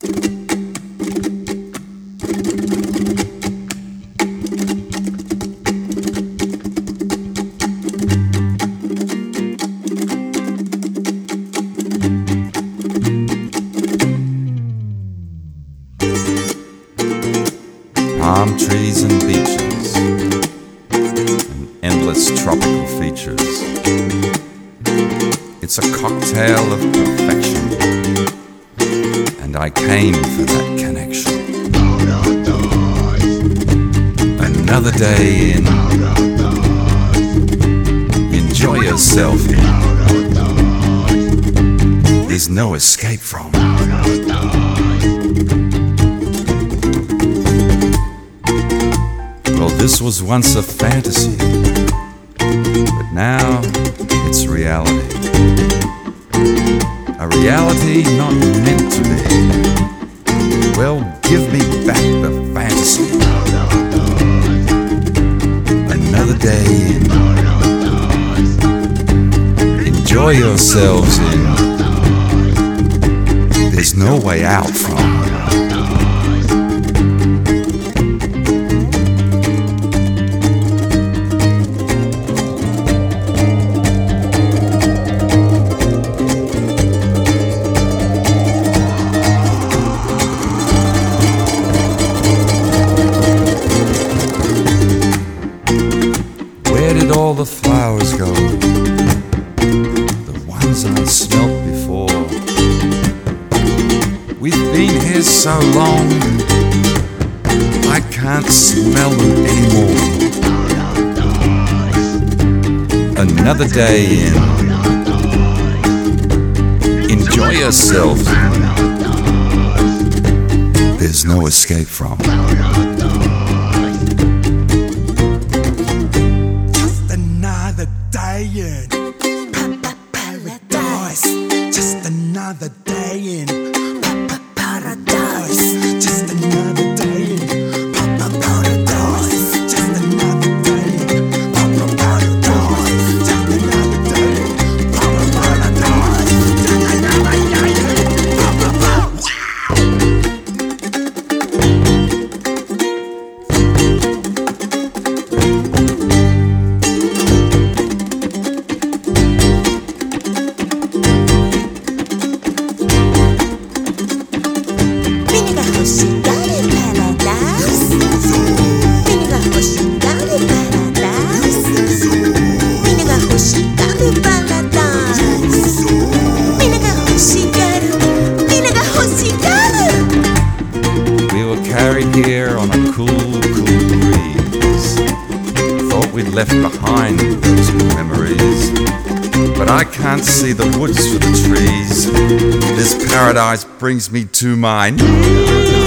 Palm trees and beaches and endless tropical features. It's a cocktail of perfection, and I came for that connection. Another day in, enjoy yourself in. There's no escape from. Well, this was once a fantasy, but now it's reality. A reality not meant to be. Well, give me back the fantasy. Another day in. Enjoy yourselves in. There's no way out from. Where did all the flowers go? The ones I smelt before. We've been here so long, I can't smell them anymore. Another day in. Enjoy yourself. There's no escape from. Another day in paradise. Just another day in paradise. Just another day in paradise. Just another day in paradise. Just another day in paradise. Just another day in paradise. We were carried here on a cool breeze. Thought we'd left behind those memories, but I can't see the woods for the trees. This paradise brings me to mine.